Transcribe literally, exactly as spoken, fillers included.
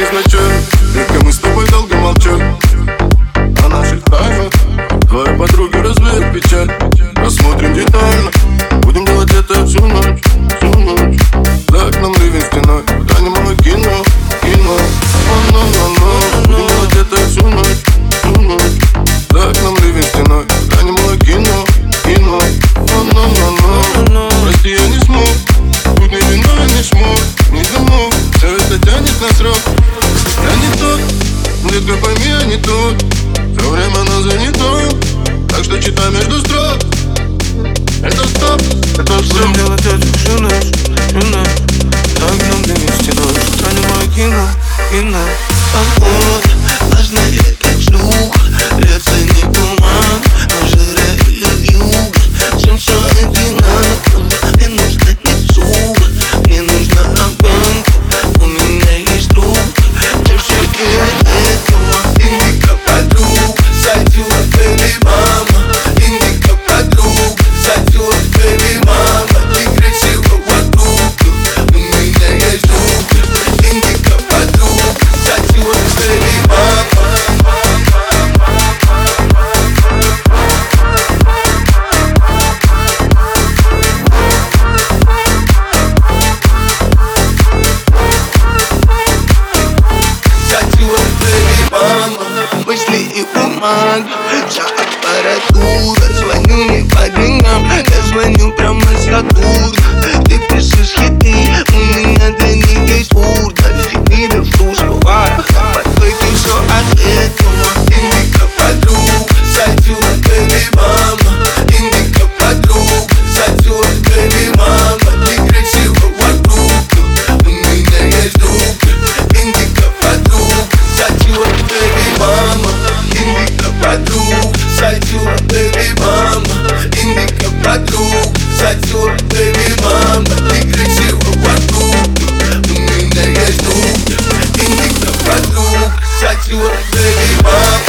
изначально. Редко мы с тобой долго молчали о наших тайнах. Твои подруги развеют печаль. Рассмотрим детально. Будем делать это всю ночь, всю ночь. За окном ливень стеной. Куда-нибудь кино, кино. Но-но-но-но. Будем делать это всю ночь, всю ночь. За окном ливень стеной. Куда-нибудь кино, кино. Но-но-но-но. Прости, я не смог. Будь не виной, не смог, не думал. Все это тянет на срок. Я не тот, детка, пойми, я не тот. Все время оно занято, так что читай между строк. Это стоп, это все. Будем делать это всю ночь, всю ночь. За окном ливень стеной. Храним кино, кино. Погода важная, как жук. Льется не туман, но жиря и юг. Солнце одинаково, мне нужно не суп. Мне нужно огонь, у меня есть друг. Ты все для этого. Индика подруг, садила бэби мама. Индика подруг, садила бэби мама. Ты красива вокруг, у меня есть друг. Индика подруг, садила бэби мама. Мысли и бумага, вся аппаратура. Звоню не по деньгам, я звоню прямо с натура. Ты пишешь хиты, у меня для них есть урда. Фигни в вкус бывает, под твоим все от этого. Индика подруг, садила бэби мама. Индика подруг, садила бэби мама. Ты красива вокруг, у меня есть друг. Индика подруг, садила бэби мама. Индика подруг, садила бэби мама. Индика подруг, садила бэби мама. Ты красива вокруг, у меня есть друг. Индика подруг, садила бэби мама.